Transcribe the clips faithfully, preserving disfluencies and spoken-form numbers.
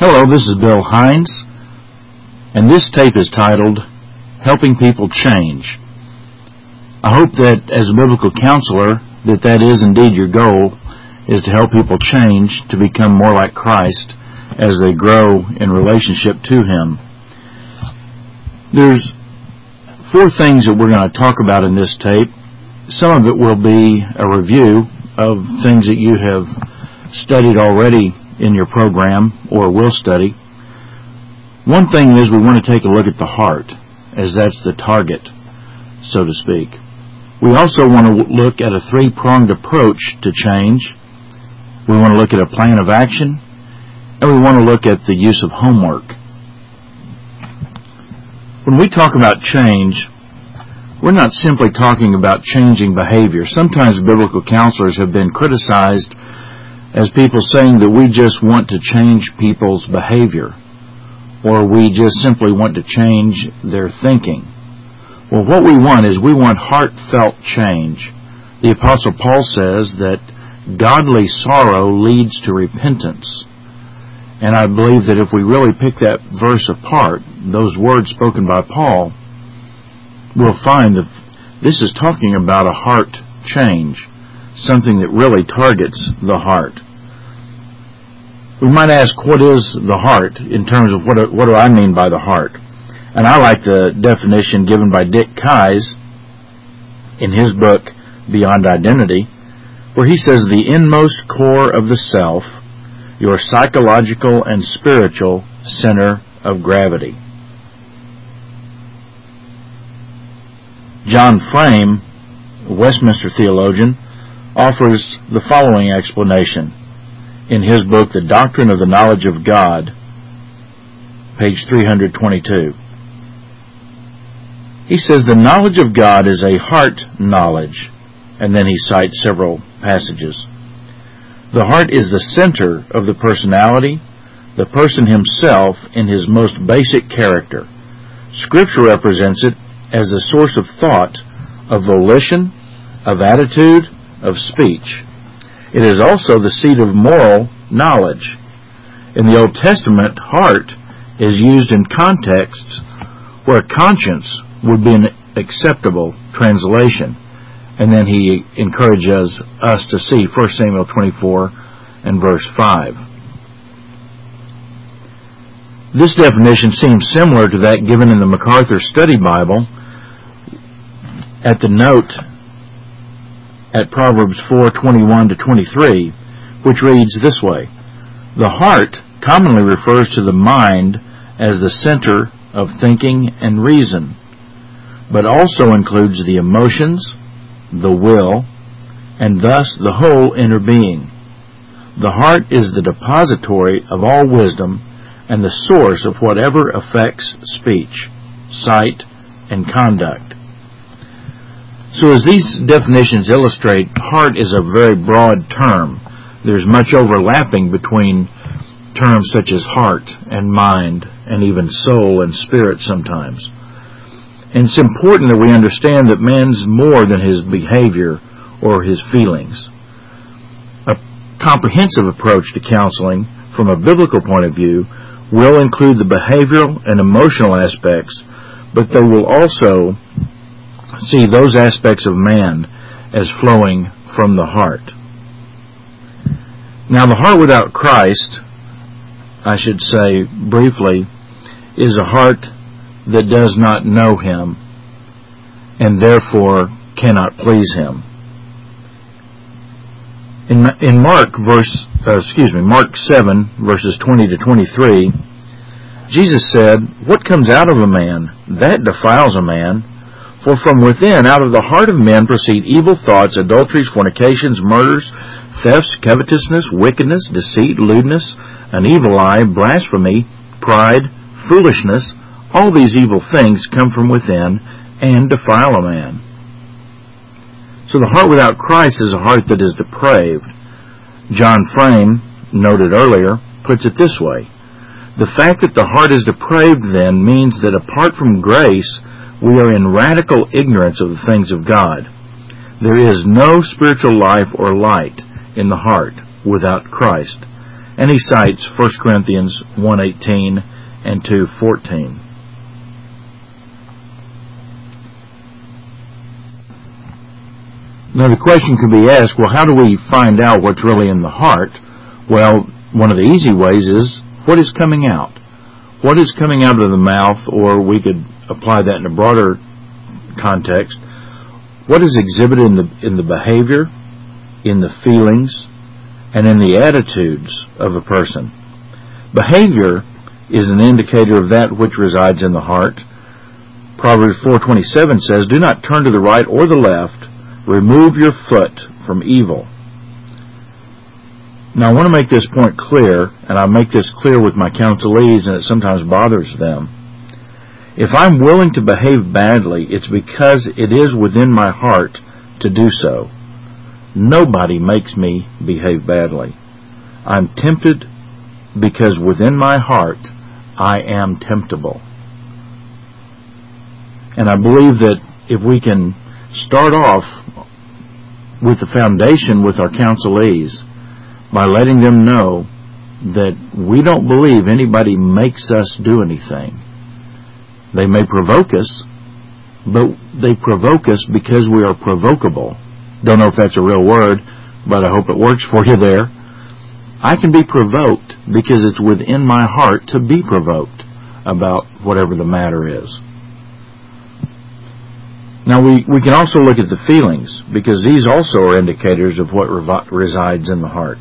Hello, this is Bill Hines, and this tape is titled, Helping People Change. I hope that as a biblical counselor, that that is indeed your goal, is to help people change to become more like Christ as they grow in relationship to Him. There's four things that we're going to talk about in this tape. Some of it will be a review of things that you have studied already in your program or will study. One thing is we want to take a look at the heart, as that's the target, so to speak. We also want to look at a three-pronged approach to change. We want to look at a plan of action, and we want to look at the use of homework. When we talk about change, we're not simply talking about changing behavior. Sometimes biblical counselors have been criticized as people saying that we just want to change people's behavior, or we just simply want to change their thinking. Well, what we want is we want heartfelt change. The Apostle Paul says that godly sorrow leads to repentance. And I believe that if we really pick that verse apart, those words spoken by Paul, we'll find that this is talking about a heart change, something that really targets the heart. We might ask, what is the heart in terms of what, what do I mean by the heart? And I like the definition given by Dick Keyes in his book, Beyond Identity, where he says the inmost core of the self, your psychological and spiritual center of gravity. John Frame, a Westminster theologian, offers the following explanation in his book, The Doctrine of the Knowledge of God, page three hundred twenty-two. He says the knowledge of God is a heart knowledge, and then he cites several passages. The heart is the center of the personality, the person himself in his most basic character. Scripture represents it as the source of thought, of volition, of attitude, of speech. It is also the seat of moral knowledge. In the Old Testament, heart is used in contexts where conscience would be an acceptable translation. And then he encourages us to see First Samuel twenty-four and verse five. This definition seems similar to that given in the MacArthur Study Bible at the note at Proverbs four twenty-one to twenty-three, which reads this way: the heart commonly refers to the mind as the center of thinking and reason, but also includes the emotions, the will, and thus the whole inner being. The heart is the depository of all wisdom and the source of whatever affects speech, sight, and conduct. So as these definitions illustrate, heart is a very broad term. There's much overlapping between terms such as heart and mind and even soul and spirit sometimes. And it's important that we understand that man's more than his behavior or his feelings. A comprehensive approach to counseling from a biblical point of view will include the behavioral and emotional aspects, but they will also see those aspects of man as flowing from the heart. Now, the heart without Christ, I should say briefly, is a heart that does not know Him and therefore cannot please Him. In, in Mark verse, uh, excuse me, Mark seven verses twenty to twenty-three, Jesus said, "What comes out of a man, that defiles a man. For from within, out of the heart of men, proceed evil thoughts, adulteries, fornications, murders, thefts, covetousness, wickedness, deceit, lewdness, an evil eye, blasphemy, pride, foolishness. All these evil things come from within and defile a man." So the heart without Christ is a heart that is depraved. John Frame, noted earlier, puts it this way: the fact that the heart is depraved then means that apart from grace, we are in radical ignorance of the things of God. There is no spiritual life or light in the heart without Christ. And he cites First Corinthians one eighteen and two fourteen. Now the question could be asked, well, how do we find out what's really in the heart? Well, one of the easy ways is, what is coming out? What is coming out of the mouth, or we could apply that in a broader context. What is exhibited in the, in the behavior, in the feelings, and in the attitudes of a person? Behavior is an indicator of that which resides in the heart. Proverbs four twenty-seven says, "Do not turn to the right or the left. Remove your foot from evil." Now, I want to make this point clear, and I make this clear with my counselees, and it sometimes bothers them. If I'm willing to behave badly, it's because it is within my heart to do so. Nobody makes me behave badly. I'm tempted because within my heart I am temptable. And I believe that if we can start off with the foundation with our counselees by letting them know that we don't believe anybody makes us do anything. They may provoke us, but they provoke us because we are provocable. Don't know if that's a real word, but I hope it works for you there. I can be provoked because it's within my heart to be provoked about whatever the matter is. Now, we, we can also look at the feelings, because these also are indicators of what revi- resides in the heart.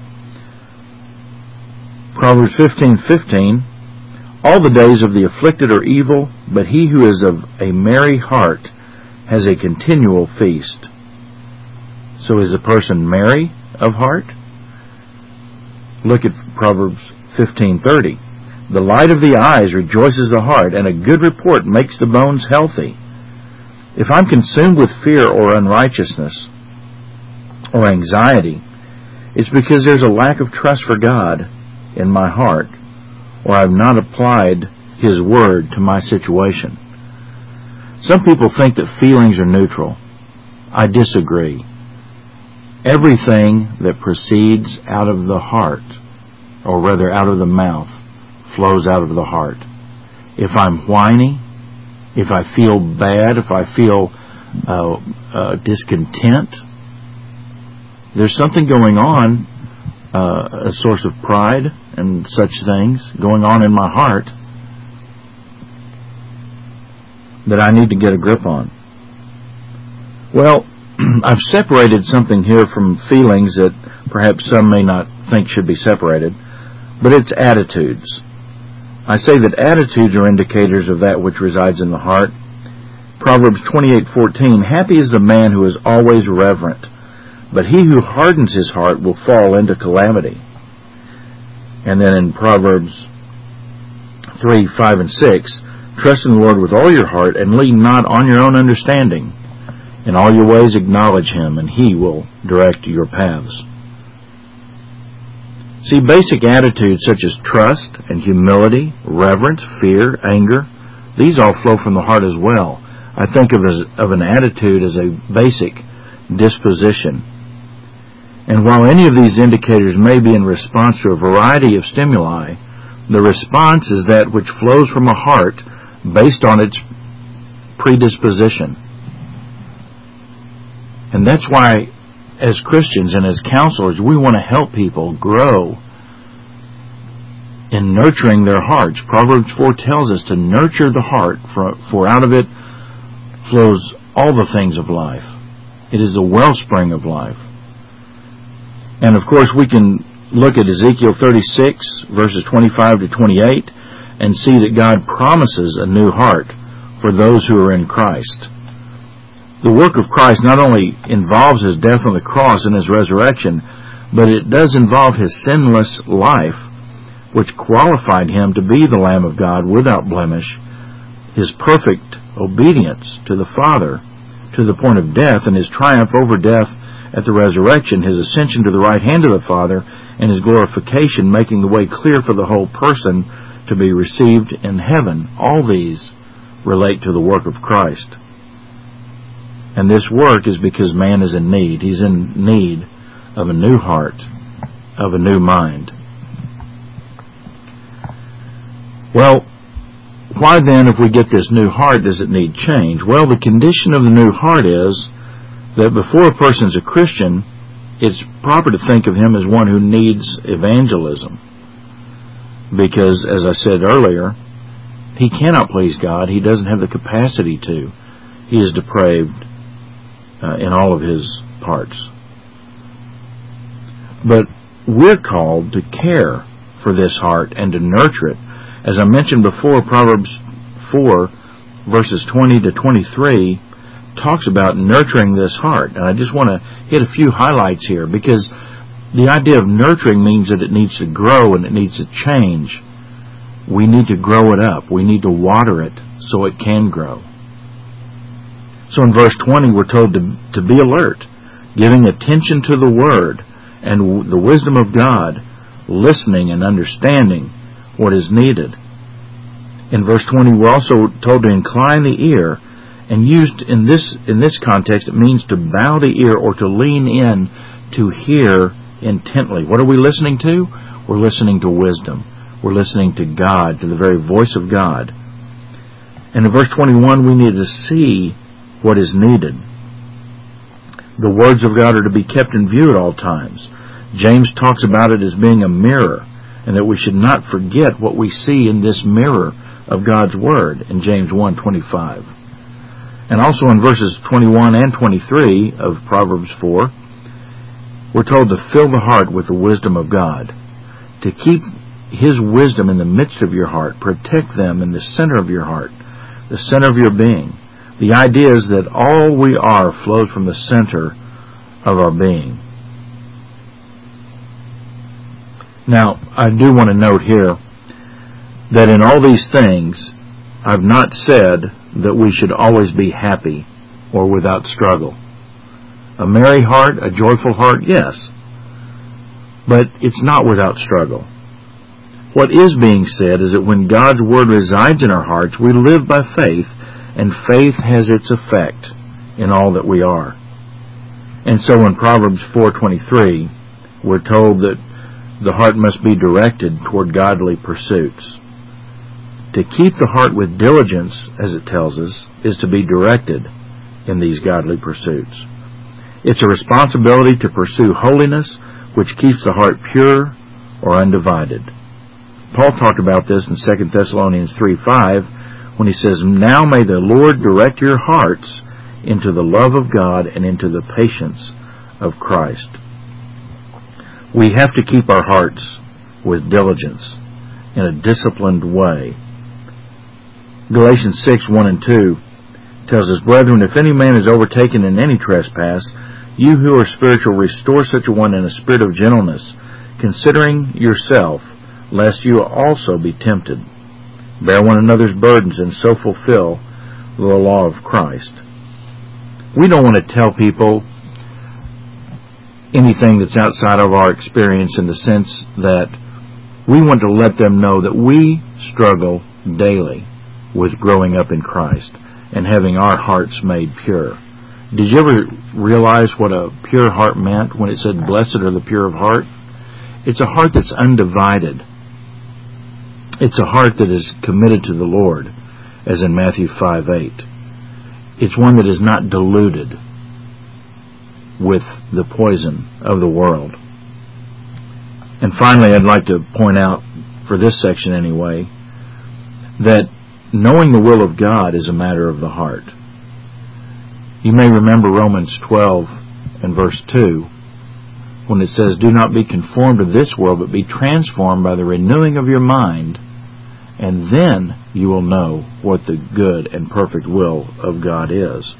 Proverbs fifteen fifteen, "All the days of the afflicted are evil, but he who is of a merry heart has a continual feast." So is a person merry of heart? Look at Proverbs fifteen thirty. "The light of the eyes rejoices the heart, and a good report makes the bones healthy." If I'm consumed with fear or unrighteousness or anxiety, it's because there's a lack of trust for God in my heart, or I've not applied His Word to my situation. Some people think that feelings are neutral. I disagree. Everything that proceeds out of the heart, or rather out of the mouth, flows out of the heart. If I'm whiny, if I feel bad, if I feel uh, uh, discontent, there's something going on, uh, a source of pride and such things going on in my heart that I need to get a grip on. Well, I've separated something here from feelings that perhaps some may not think should be separated, but it's attitudes. I say that attitudes are indicators of that which resides in the heart. Proverbs twenty-eight fourteen, "Happy is the man who is always reverent, but he who hardens his heart will fall into calamity." And then in Proverbs three five and six, "Trust in the Lord with all your heart, and lean not on your own understanding. In all your ways acknowledge Him, and He will direct your paths." See, basic attitudes such as trust and humility, reverence, fear, anger, these all flow from the heart as well. I think of, as, of an attitude as a basic disposition. And while any of these indicators may be in response to a variety of stimuli, the response is that which flows from a heart based on its predisposition. And that's why, as Christians and as counselors, we want to help people grow in nurturing their hearts. Proverbs four tells us to nurture the heart, for, for out of it flows all the things of life. It is the wellspring of life. And of course, we can look at Ezekiel thirty-six, verses twenty-five to twenty-eight, and see that God promises a new heart for those who are in Christ. The work of Christ not only involves His death on the cross and His resurrection, but it does involve His sinless life, which qualified Him to be the Lamb of God without blemish, His perfect obedience to the Father to the point of death, and His triumph over death at the resurrection, His ascension to the right hand of the Father, and His glorification, making the way clear for the whole person to be received in heaven. All these relate to the work of Christ. And this work is because man is in need. He's in need of a new heart, of a new mind. Well, why then, if we get this new heart, does it need change? Well, the condition of the new heart is that before a person's a Christian, it's proper to think of him as one who needs evangelism. Because, as I said earlier, he cannot please God. He doesn't have the capacity to. He is depraved uh, in all of his parts. But we're called to care for this heart and to nurture it. As I mentioned before, Proverbs four, verses twenty to twenty-three, talks about nurturing this heart. And I just want to hit a few highlights here, because the idea of nurturing means that it needs to grow and it needs to change. We need to grow it up. We need to water it so it can grow. So in verse twenty, we're told to, to be alert, giving attention to the Word and the wisdom of God, listening and understanding what is needed. In verse twenty, we're also told to incline the ear, and used in this in this context, it means to bow the ear or to lean in to hear intently. What are we listening to? We're listening to wisdom. We're listening to God, to the very voice of God. And in verse twenty-one, we need to see what is needed. The words of God are to be kept in view at all times. James talks about it as being a mirror, and that we should not forget what we see in this mirror of God's Word in James one twenty-five. And also in verses twenty-one and twenty-three of Proverbs four, we're told to fill the heart with the wisdom of God, to keep His wisdom in the midst of your heart, protect them in the center of your heart, the center of your being. The idea is that all we are flows from the center of our being. Now, I do want to note here that in all these things, I've not said that we should always be happy or without struggle. A merry heart, a joyful heart, yes, but it's not without struggle. What is being said is that when God's Word resides in our hearts, we live by faith, and faith has its effect in all that we are. And so in Proverbs four twenty-three, we're told that the heart must be directed toward godly pursuits. To keep the heart with diligence, as it tells us, is to be directed in these godly pursuits. It's a responsibility to pursue holiness, which keeps the heart pure or undivided. Paul talked about this in Second Thessalonians three five when he says, "Now may the Lord direct your hearts into the love of God and into the patience of Christ." We have to keep our hearts with diligence in a disciplined way. Galatians six one and two tells us, "Brethren, if any man is overtaken in any trespass, you who are spiritual restore such a one in a spirit of gentleness, considering yourself, lest you also be tempted. Bear one another's burdens and so fulfill the law of Christ." We don't want to tell people anything that's outside of our experience, in the sense that we want to let them know that we struggle daily with growing up in Christ and having our hearts made pure. Did you ever realize what a pure heart meant when it said, "Blessed are the pure of heart"? It's a heart that's undivided. It's a heart that is committed to the Lord, as in Matthew five eight. It's one that is not diluted with the poison of the world. And finally, I'd like to point out, for this section anyway, that knowing the will of God is a matter of the heart. You may remember Romans twelve and verse two, when it says, "Do not be conformed to this world, but be transformed by the renewing of your mind, and then you will know what the good and perfect will of God is."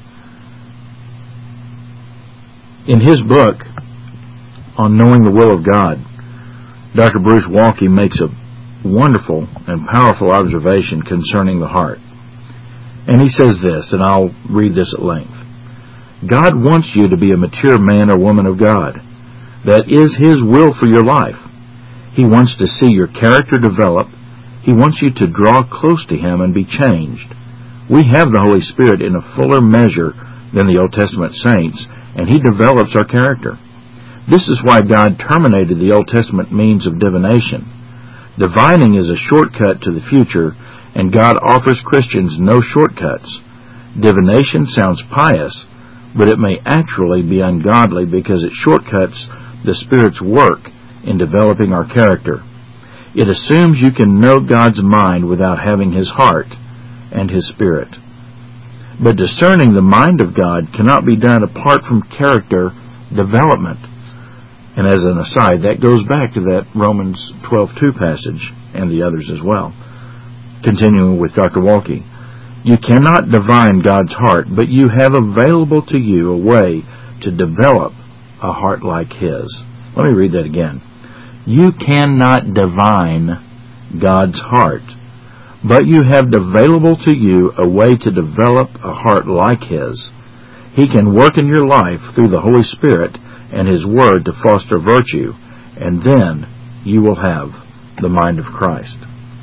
In his book on knowing the will of God, Doctor Bruce Waltke makes a wonderful and powerful observation concerning the heart. And he says this, and I'll read this at length. "God wants you to be a mature man or woman of God. That is His will for your life. He wants to see your character develop. He wants you to draw close to Him and be changed. We have the Holy Spirit in a fuller measure than the Old Testament saints, and He develops our character. This is why God terminated the Old Testament means of divination. Divining is a shortcut to the future, and God offers Christians no shortcuts. Divination sounds pious, but it may actually be ungodly because it shortcuts the Spirit's work in developing our character. It assumes you can know God's mind without having His heart and His Spirit. But discerning the mind of God cannot be done apart from character development. And as an aside, that goes back to that Romans twelve two passage and the others as well. Continuing with Doctor Walke. You cannot divine God's heart, but you have available to you a way to develop a heart like His. Let me read that again. You cannot divine God's heart, but you have available to you a way to develop a heart like His. He can work in your life through the Holy Spirit and His Word to foster virtue, and then you will have the mind of Christ.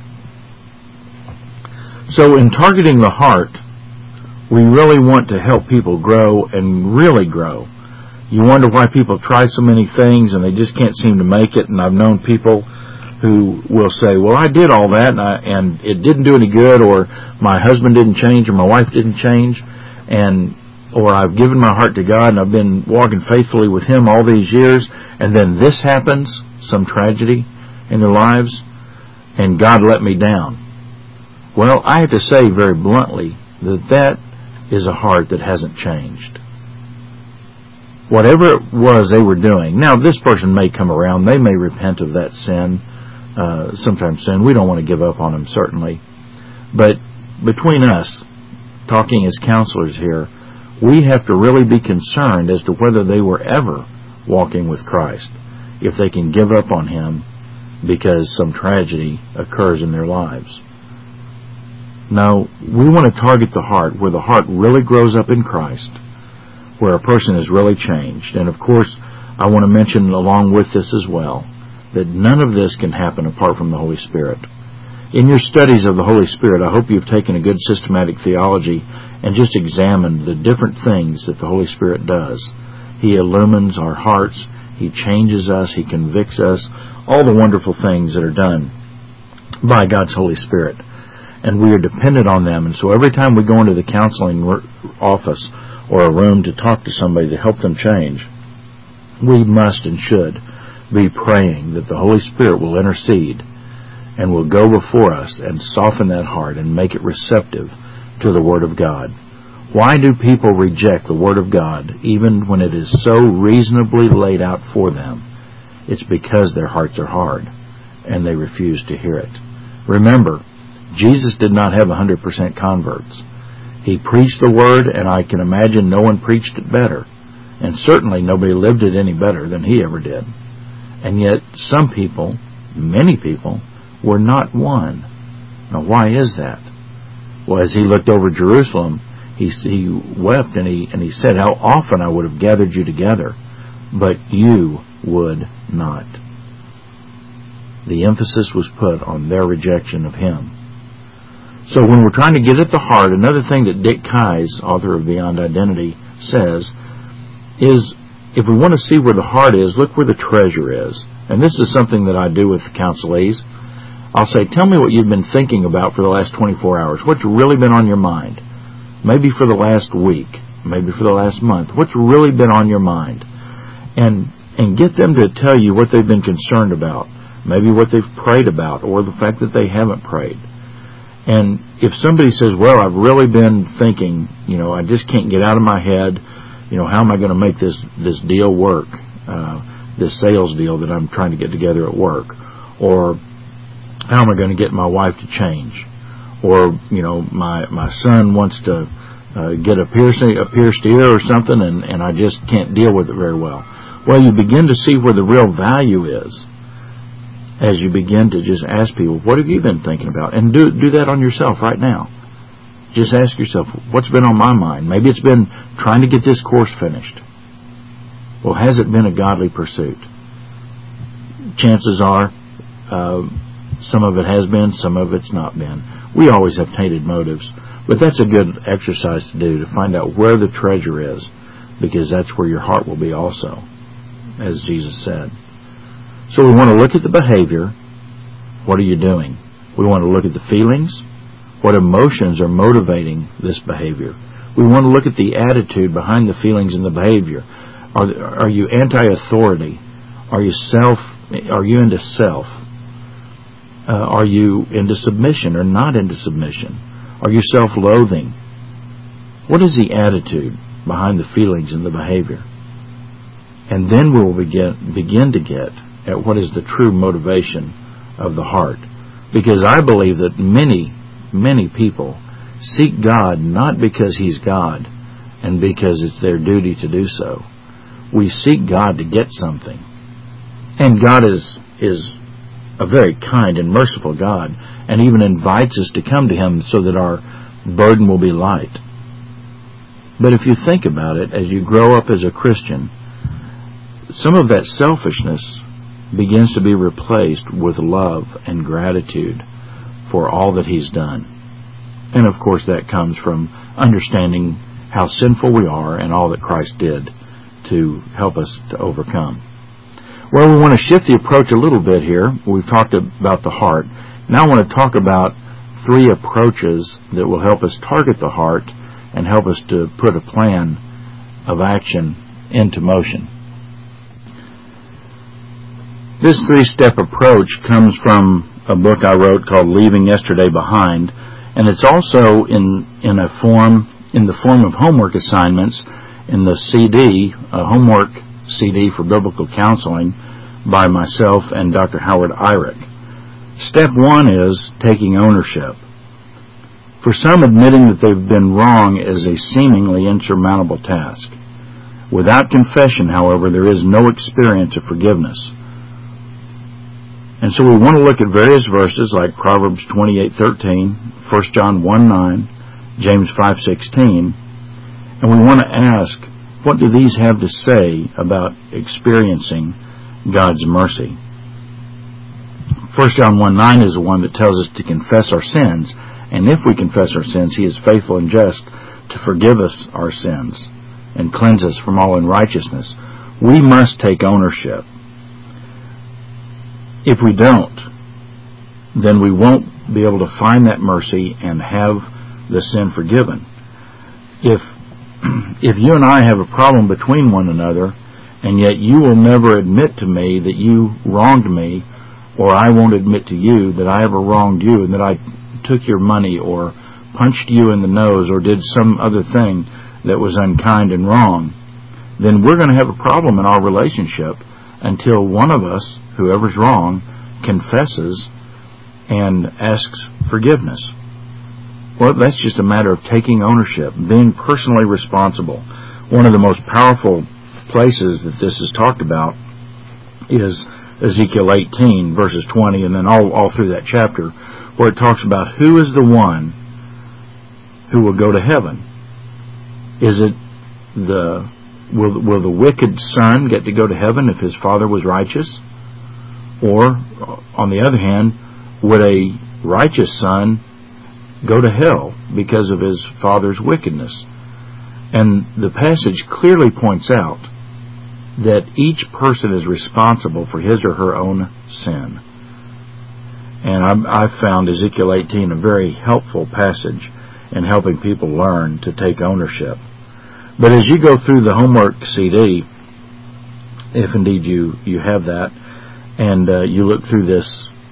So in targeting the heart, we really want to help people grow and really grow. You wonder why people try so many things and they just can't seem to make it. And I've known people who will say, well, I did all that and, I, and it didn't do any good, or my husband didn't change, or my wife didn't change, and or I've given my heart to God and I've been walking faithfully with Him all these years, and then this happens, some tragedy in their lives, and God let me down. Well, I have to say very bluntly that that is a heart that hasn't changed. Whatever it was they were doing, now this person may come around, they may repent of that sin, uh, sometimes sin. We don't want to give up on them, certainly. But between us, talking as counselors here, we have to really be concerned as to whether they were ever walking with Christ, if they can give up on Him because some tragedy occurs in their lives. No, we want to target the heart, where the heart really grows up in Christ, where a person is really changed. And of course, I want to mention along with this as well, that none of this can happen apart from the Holy Spirit. In your studies of the Holy Spirit, I hope you've taken a good systematic theology and just examined the different things that the Holy Spirit does. He illumines our hearts, He changes us, He convicts us, all the wonderful things that are done by God's Holy Spirit. And we are dependent on them. And so every time we go into the counseling office or a room to talk to somebody to help them change, we must and should be praying that the Holy Spirit will intercede and will go before us and soften that heart and make it receptive to the Word of God. Why do people reject the Word of God even when it is so reasonably laid out for them? It's because their hearts are hard and they refuse to hear it. Remember, Jesus did not have one hundred percent converts. He preached the Word, and I can imagine no one preached it better. And certainly nobody lived it any better than He ever did. And yet some people, many people, were not won. Now why is that? Well, as He looked over Jerusalem, he, he wept and he, and he said, how often I would have gathered you together, but you would not. The emphasis was put on their rejection of Him. So when we're trying to get at the heart, another thing that Dick Keyes, author of Beyond Identity, says is, if we want to see where the heart is, look where the treasure is. And this is something that I do with counselees. I'll say, tell me what you've been thinking about for the last twenty-four hours. What's really been on your mind? Maybe for the last week. Maybe for the last month. What's really been on your mind? And and get them to tell you what they've been concerned about. Maybe what they've prayed about, or the fact that they haven't prayed. And if somebody says, well, I've really been thinking, you know, I just can't get out of my head, you know, how am I going to make this, this deal work, uh, this sales deal that I'm trying to get together at work? Or how am I going to get my wife to change? Or, you know, my, my son wants to uh, get a piercing, a pierced ear or something, and, and I just can't deal with it very well. Well, you begin to see where the real value is as you begin to just ask people, what have you been thinking about? And do do that on yourself right now. Just ask yourself, what's been on my mind? Maybe it's been trying to get this course finished. Well, has it been a godly pursuit? Chances are, uh, some of it has been, some of it's not been. We always have tainted motives, but that's a good exercise to do, to find out where the treasure is, because that's where your heart will be also, as Jesus said. So we want to look at the behavior, What are you doing? We want to look at the feelings. What emotions are motivating this behavior? We want to look at the attitude behind the feelings and the behavior. Are, are you anti-authority? Are you self? Are you into self? Uh, are you into submission or not into submission? Are you self-loathing? What is the attitude behind the feelings and the behavior? And then we will begin, begin to get at what is the true motivation of the heart. Because I believe that many, many people seek God not because He's God and because it's their duty to do so. We seek God to get something. And God is, is a very kind and merciful God, and even invites us to come to Him so that our burden will be light. But if you think about it, as you grow up as a Christian, some of that selfishness begins to be replaced with love and gratitude for all that He's done. And of course that comes from understanding how sinful we are and all that Christ did to help us to overcome. Well, we want to shift the approach a little bit here. We've talked about the heart. Now I want to talk about three approaches that will help us target the heart and help us to put a plan of action into motion. This three-step approach comes from a book I wrote called Leaving Yesterday Behind, and it's also in in a form in the form of homework assignments in the C D, a homework C D for biblical counseling by myself and Doctor Howard Eyrick. Step one is taking ownership. For some, admitting that they've been wrong is a seemingly insurmountable task. Without confession, however, there is no experience of forgiveness. And so we want to look at various verses like Proverbs twenty-eight thirteen, First John one nine, James five sixteen, and we want to ask, what do these have to say about experiencing God's mercy? First John one nine is the one that tells us to confess our sins, and if we confess our sins, He is faithful and just to forgive us our sins and cleanse us from all unrighteousness. We must take ownership. If we don't, then we won't be able to find that mercy and have the sin forgiven. If if you and I have a problem between one another, and yet you will never admit to me that you wronged me, or I won't admit to you that I ever wronged you and that I took your money or punched you in the nose or did some other thing that was unkind and wrong, then we're going to have a problem in our relationship until one of us, whoever's wrong, confesses and asks forgiveness. Well, that's just a matter of taking ownership, being personally responsible. One of the most powerful places that this is talked about is Ezekiel eighteen, verses twenty, and then all, all through that chapter, where it talks about who is the one who will go to heaven. Is it the will will the wicked son get to go to heaven if his father was righteous? Or, on the other hand, would a righteous son go to hell because of his father's wickedness? And the passage clearly points out that each person is responsible for his or her own sin. And I, I found Ezekiel eighteen a very helpful passage in helping people learn to take ownership. But as you go through the homework C D, if indeed you, you have that, and uh, you look through this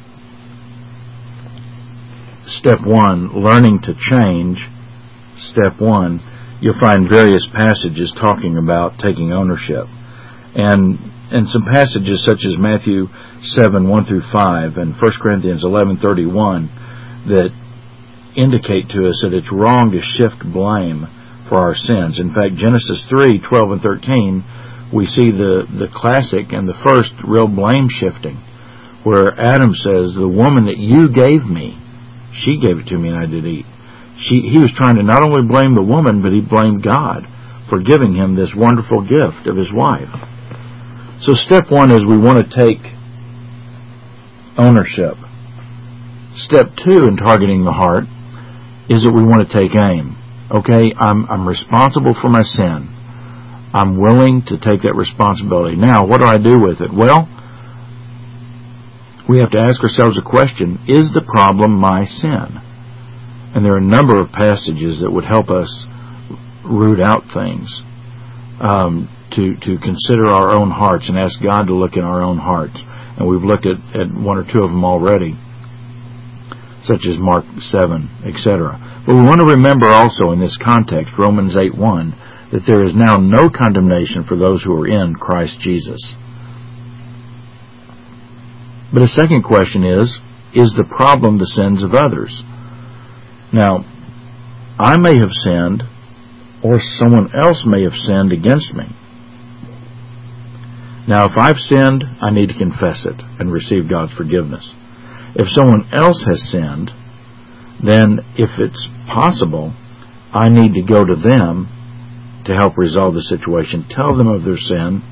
step one, learning to change, step one, you'll find various passages talking about taking ownership. And and some passages such as Matthew seven, one through five, and First Corinthians eleven, thirty-one, that indicate to us that it's wrong to shift blame for our sins. In fact, Genesis three, twelve and thirteen, we see the, the classic and the first real blame shifting, where Adam says, the woman that you gave me, she gave it to me and I did eat. She, he was trying to not only blame the woman, but he blamed God for giving him this wonderful gift of his wife. So step one is we want to take ownership. Step two in targeting the heart is that we want to take aim. Okay, I'm, I'm responsible for my sin. I'm willing to take that responsibility. Now, what do I do with it? Well, we have to ask ourselves a question: is the problem my sin? And there are a number of passages that would help us root out things, um, to to consider our own hearts and ask God to look in our own hearts. And we've looked at, at one or two of them already, such as Mark seven, et cetera. But we want to remember also in this context, Romans eight one, that there is now no condemnation for those who are in Christ Jesus. But a second question is, is the problem the sins of others? Now, I may have sinned, or someone else may have sinned against me. Now, if I've sinned, I need to confess it and receive God's forgiveness. If someone else has sinned, then if it's possible, I need to go to them to help resolve the situation, tell them of their sin,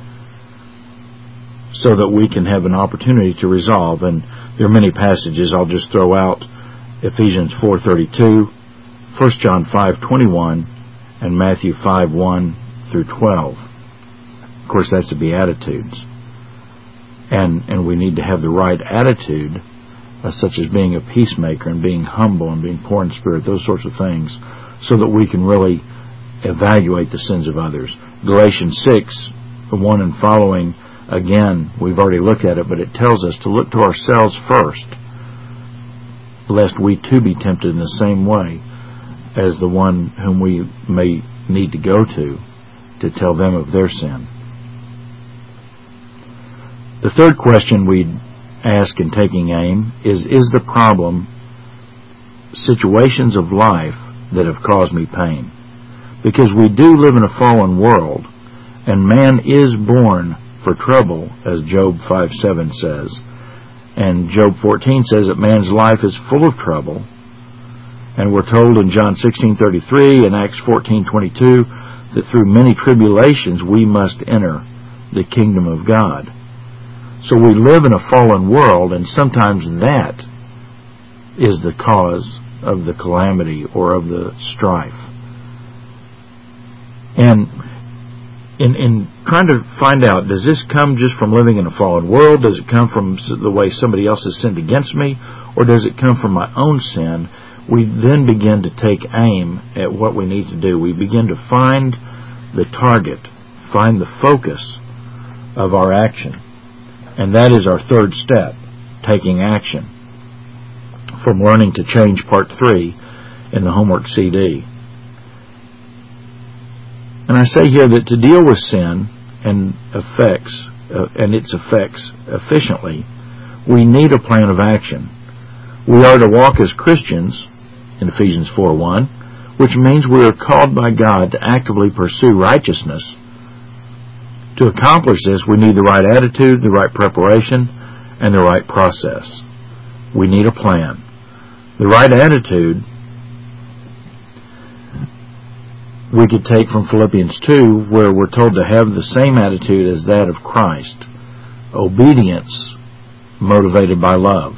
so that we can have an opportunity to resolve. And there are many passages. I'll just throw out Ephesians four thirty-two, First John five twenty-one, and Matthew five one through twelve. Of course, that's the Beatitudes. And and we need to have the right attitude, uh, such as being a peacemaker and being humble and being poor in spirit, those sorts of things, so that we can really evaluate the sins of others. Galatians six, one and following, again, we've already looked at it, but it tells us to look to ourselves first, lest we too be tempted in the same way as the one whom we may need to go to to tell them of their sin. The third question we'd ask in taking aim is, is the problem situations of life that have caused me pain? Because we do live in a fallen world, and man is born for trouble, as Job five seven says. And Job fourteen says that man's life is full of trouble. And we're told in John sixteen thirty-three and Acts fourteen twenty-two that through many tribulations we must enter the kingdom of God. So we live in a fallen world, and sometimes that is the cause of the calamity or of the strife. And in, in trying to find out, does this come just from living in a fallen world? Does it come from the way somebody else has sinned against me? Or does it come from my own sin? We then begin to take aim at what we need to do. We begin to find the target, find the focus of our action. And that is our third step, taking action. From Learning to Change, Part three, in the homework C D. And I say here that to deal with sin and effects uh, and its effects efficiently, we need a plan of action. We are to walk as Christians in Ephesians four one, which means we are called by God to actively pursue righteousness. To accomplish this, we need the right attitude, the right preparation, and the right process. We need a plan. The right attitude we could take from Philippians two, where we're told to have the same attitude as that of Christ. Obedience motivated by love.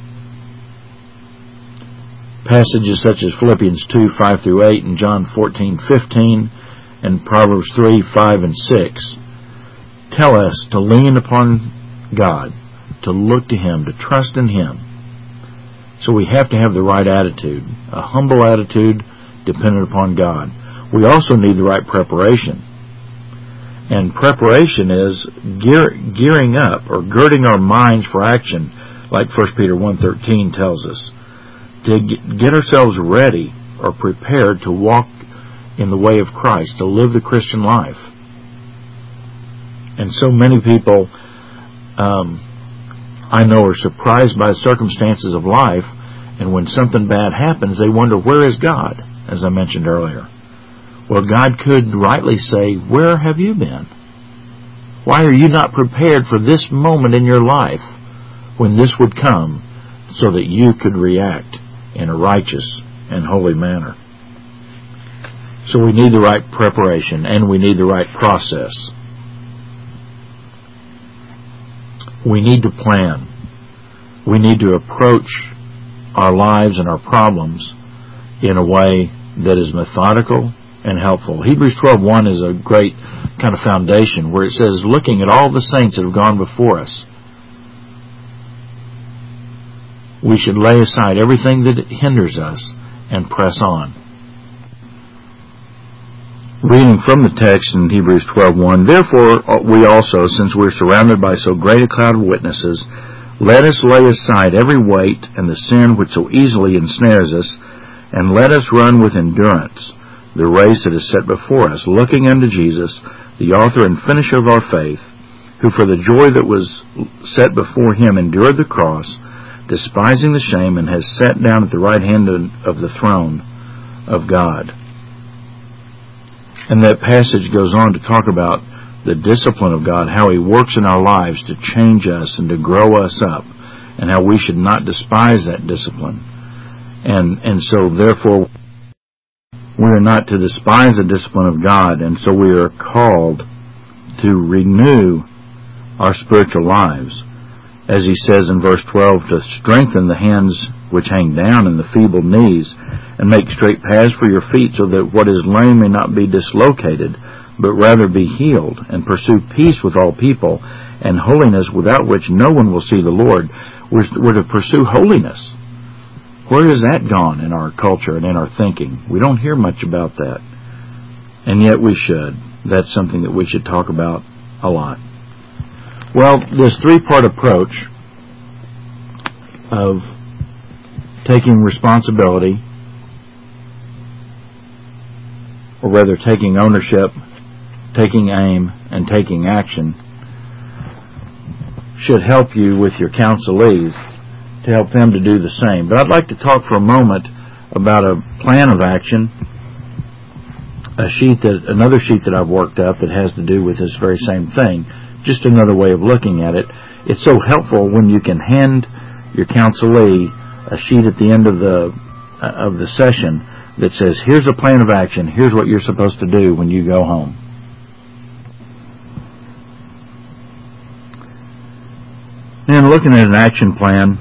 Passages such as Philippians two, five through eight, and John fourteen, fifteen, and Proverbs three, five, and six tell us to lean upon God, to look to Him, to trust in Him. So we have to have the right attitude, a humble attitude dependent upon God. We also need the right preparation. And preparation is gear, gearing up or girding our minds for action, like First Peter one thirteen tells us, to get ourselves ready or prepared to walk in the way of Christ, to live the Christian life. And so many people, um, I know, are surprised by the circumstances of life, and when something bad happens, they wonder, where is God, as I mentioned earlier. Well, God could rightly say, where have you been? Why are you not prepared for this moment in your life when this would come so that you could react in a righteous and holy manner? So we need the right preparation and we need the right process. We need to plan. We need to approach our lives and our problems in a way that is methodical and helpful. Hebrews twelve one is a great kind of foundation where it says, looking at all the saints that have gone before us. We should lay aside everything that hinders us and press on. Reading from the text in Hebrews twelve one, therefore we also, since we are surrounded by so great a cloud of witnesses, let us lay aside every weight and the sin which so easily ensnares us, and let us run with endurance the race that is set before us, looking unto Jesus, the author and finisher of our faith, who for the joy that was set before him endured the cross, despising the shame, and has sat down at the right hand of the throne of God. And that passage goes on to talk about the discipline of God, how He works in our lives to change us and to grow us up, and how we should not despise that discipline. And and so therefore we are not to despise the discipline of God, and so we are called to renew our spiritual lives. As He says in verse twelve, to strengthen the hands which hang down and the feeble knees, and make straight paths for your feet, so that what is lame may not be dislocated, but rather be healed, and pursue peace with all people, and holiness, without which no one will see the Lord. We're, we're to pursue holiness. Where has that gone in our culture and in our thinking? We don't hear much about that. And yet we should. That's something that we should talk about a lot. Well, this three-part approach of taking responsibility, or rather taking ownership, taking aim, and taking action, should help you with your counselees to help them to do the same. But I'd like to talk for a moment about a plan of action, a sheet that, another sheet that I've worked up that has to do with this very same thing, just another way of looking at it. It's so helpful when you can hand your counselee a sheet at the end of the uh, of the session that says, here's a plan of action, here's what you're supposed to do when you go home. And looking at an action plan,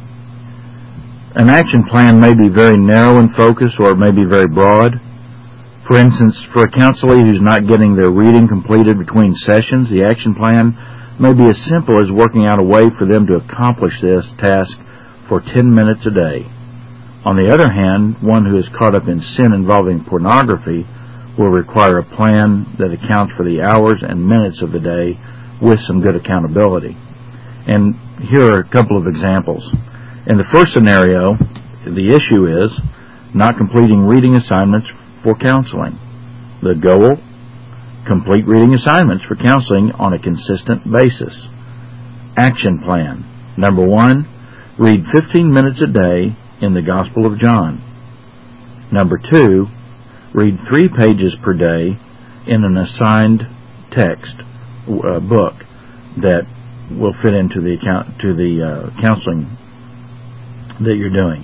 an action plan may be very narrow in focus or it may be very broad. For instance, for a counselee who's not getting their reading completed between sessions, the action plan may be as simple as working out a way for them to accomplish this task for ten minutes a day. On the other hand, one who is caught up in sin involving pornography will require a plan that accounts for the hours and minutes of the day with some good accountability. And here are a couple of examples. In the first scenario, the issue is not completing reading assignments for counseling. The goal, complete reading assignments for counseling on a consistent basis. Action plan. Number one, read fifteen minutes a day in the Gospel of John. Number two, read three pages per day in an assigned text uh, book that will fit into the account to the uh, counseling that you're doing.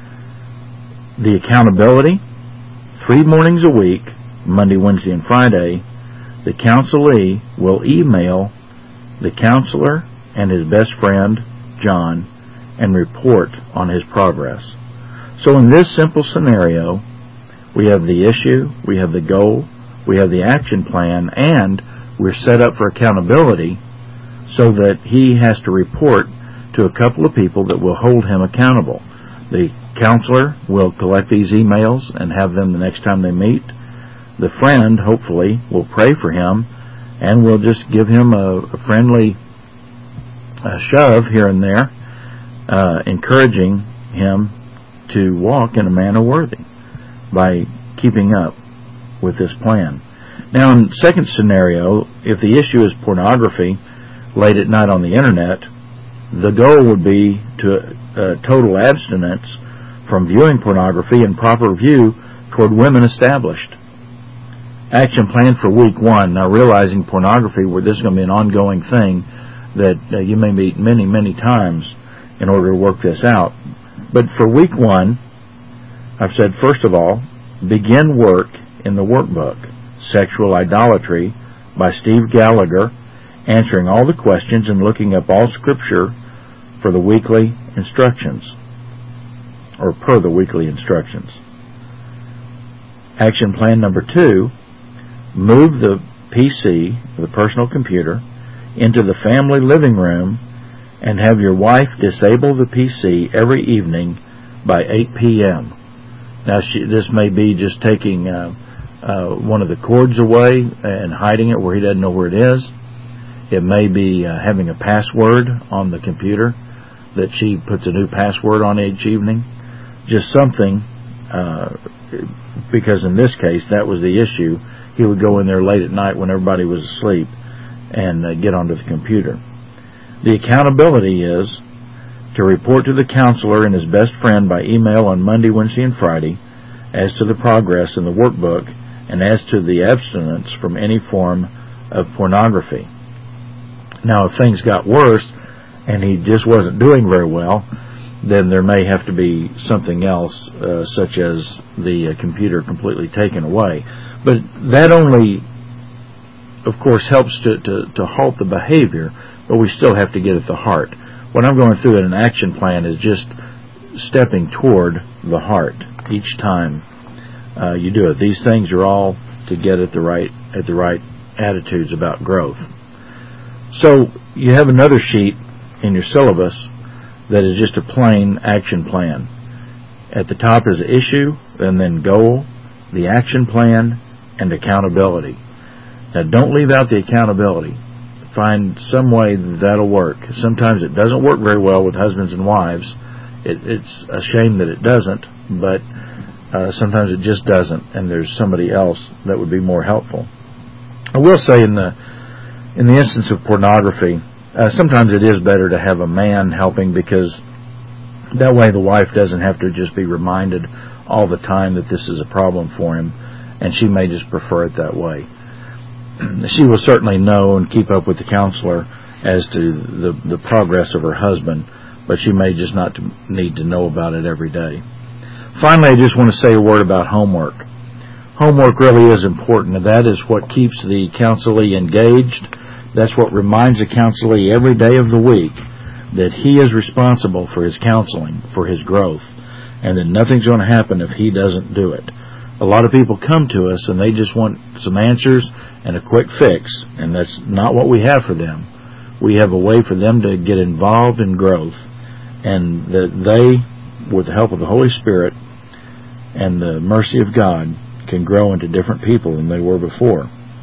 The accountability, three mornings a week, Monday, Wednesday, and Friday, the counselee will email the counselor and his best friend, John, and report on his progress. So in this simple scenario, we have the issue, we have the goal, we have the action plan, and we're set up for accountability so that he has to report to a couple of people that will hold him accountable. The counselor will collect these emails and have them the next time they meet. The friend, hopefully, will pray for him and will just give him a, a friendly uh, shove here and there, uh, encouraging him to walk in a manner worthy by keeping up with this plan. Now, in the second scenario, if the issue is pornography late at night on the internet, the goal would be to uh, total abstinence from viewing pornography and proper view toward women established. Action plan for week one. Now, realizing pornography, where this is going to be an ongoing thing that uh, you may meet many, many times in order to work this out. But for week one, I've said, first of all, begin work in the workbook, Sexual Idolatry by Steve Gallagher, answering all the questions and looking up all Scripture for the weekly instructions, or per the weekly instructions. Action plan number two, move the P C, the personal computer, into the family living room and have your wife disable the P C every evening by eight p.m. Now, she, this may be just taking uh, uh, one of the cords away and hiding it where he doesn't know where it is. It may be uh, having a password on the computer that she puts a new password on each evening. Just something, uh, because in this case, that was the issue. He would go in there late at night when everybody was asleep and uh, get onto the computer. The accountability is to report to the counselor and his best friend by email on Monday, Wednesday, and Friday as to the progress in the workbook and as to the abstinence from any form of pornography. Now, if things got worse and he just wasn't doing very well, then there may have to be something else, uh, such as the uh, computer completely taken away. But that only, of course, helps to, to, to halt the behavior, but we still have to get at the heart. What I'm going through in an action plan is just stepping toward the heart each time uh, you do it. These things are all to get at the right at the right attitudes about growth. So you have another sheet in your syllabus that is just a plain action plan. At the top is issue, and then goal, the action plan, and accountability. Now, don't leave out the accountability. Find some way that that'll work. Sometimes it doesn't work very well with husbands and wives. It, it's a shame that it doesn't, but uh, sometimes it just doesn't, and there's somebody else that would be more helpful. I will say in the in the instance of pornography, uh, sometimes it is better to have a man helping, because that way the wife doesn't have to just be reminded all the time that this is a problem for him, and she may just prefer it that way. She will certainly know and keep up with the counselor as to the, the progress of her husband, but she may just not need to know about it every day. Finally, I just want to say a word about homework. Homework really is important, and that is what keeps the counselee engaged. That's what reminds the counselee every day of the week that he is responsible for his counseling, for his growth, and that nothing's going to happen if he doesn't do it. A lot of people come to us and they just want some answers and a quick fix, and that's not what we have for them. We have a way for them to get involved in growth, and that they, with the help of the Holy Spirit and the mercy of God, can grow into different people than they were before.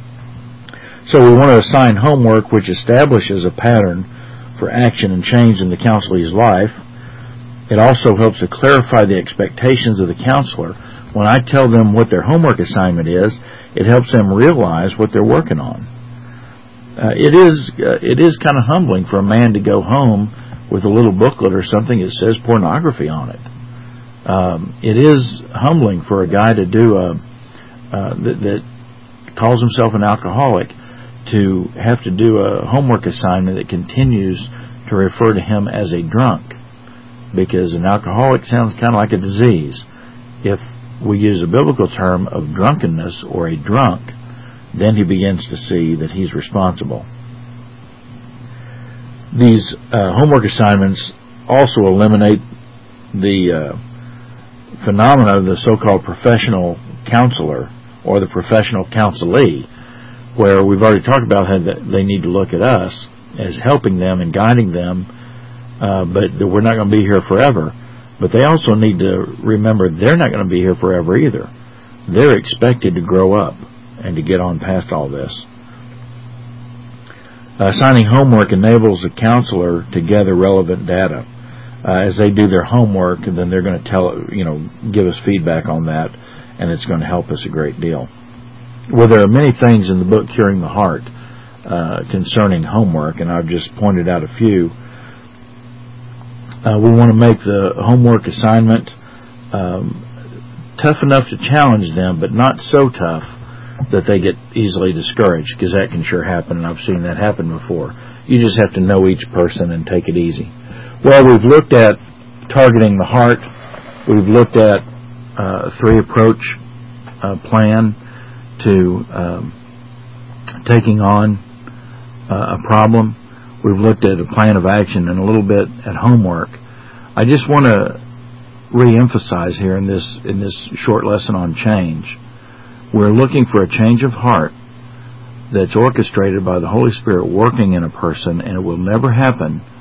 So we want to assign homework which establishes a pattern for action and change in the counselee's life. It also helps to clarify the expectations of the counselor. When I tell them what their homework assignment is, it helps them realize what they're working on. Uh, it is uh, it is kind of humbling for a man to go home with a little booklet or something that says pornography on it. Um, it is humbling for a guy to do a uh, that, that calls himself an alcoholic to have to do a homework assignment that continues to refer to him as a drunk, because an alcoholic sounds kind of like a disease. If we use a biblical term of drunkenness or a drunk, then he begins to see that he's responsible. These uh, homework assignments also eliminate the uh, phenomena of the so-called professional counselor or the professional counselee, where we've already talked about how they need to look at us as helping them and guiding them, uh, but we're not going to be here forever. But they also need to remember they're not going to be here forever either. They're expected to grow up and to get on past all this. Assigning homework enables the counselor to gather relevant data. Uh, as they do their homework, then they're going to tell, you know, give us feedback on that, and it's going to help us a great deal. Well, there are many things in the book Curing the Heart uh, concerning homework, and I've just pointed out a few. Uh, we want to make the homework assignment um, tough enough to challenge them, but not so tough that they get easily discouraged, because that can sure happen, and I've seen that happen before. You just have to know each person and take it easy. Well, we've looked at targeting the heart. We've looked at uh, a three-approach uh, plan to um, taking on uh, a problem. We've looked at a plan of action and a little bit at homework. I just want to re-emphasize here in this in this short lesson on change. We're looking for a change of heart that's orchestrated by the Holy Spirit working in a person, and it will never happen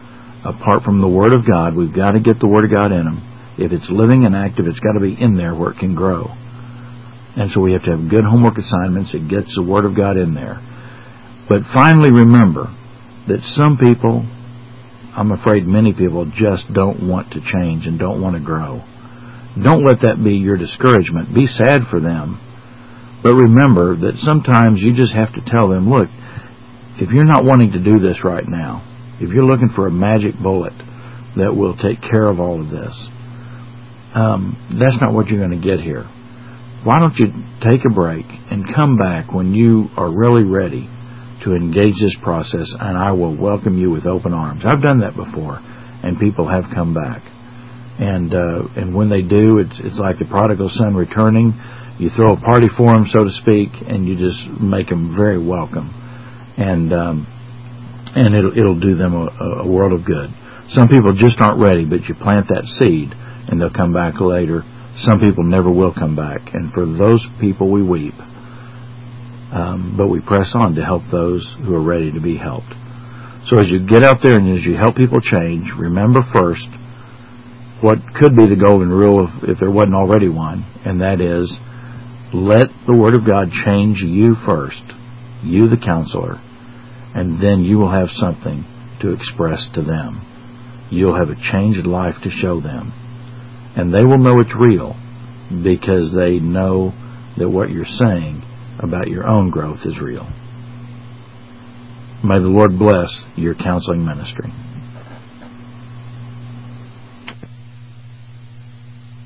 apart from the Word of God. We've got to get the Word of God in them. If it's living and active, it's got to be in there where it can grow. And so we have to have good homework assignments. It gets the Word of God in there. But finally, remember that some people, I'm afraid many people, just don't want to change and don't want to grow. Don't let that be your discouragement. Be sad for them. But remember that sometimes you just have to tell them, look, if you're not wanting to do this right now, if you're looking for a magic bullet that will take care of all of this, um, that's not what you're going to get here. Why don't you take a break and come back when you are really ready to engage this process, and I will welcome you with open arms. I've done that before, and people have come back. And uh, and when they do, it's it's like the prodigal son returning. You throw a party for them, so to speak, and you just make them very welcome, and um, and it'll it'll do them a, a world of good. Some people just aren't ready, but you plant that seed, and they'll come back later. Some people never will come back, and for those people we weep, um, but we press on to help those who are ready to be helped. So as you get out there and as you help people change, remember first what could be the golden rule if, if there wasn't already one, and that is, let the Word of God change you first, you the counselor, and then you will have something to express to them. You'll have a changed life to show them, and they will know it's real because they know that what you're saying about your own growth is real. May the Lord bless your counseling ministry.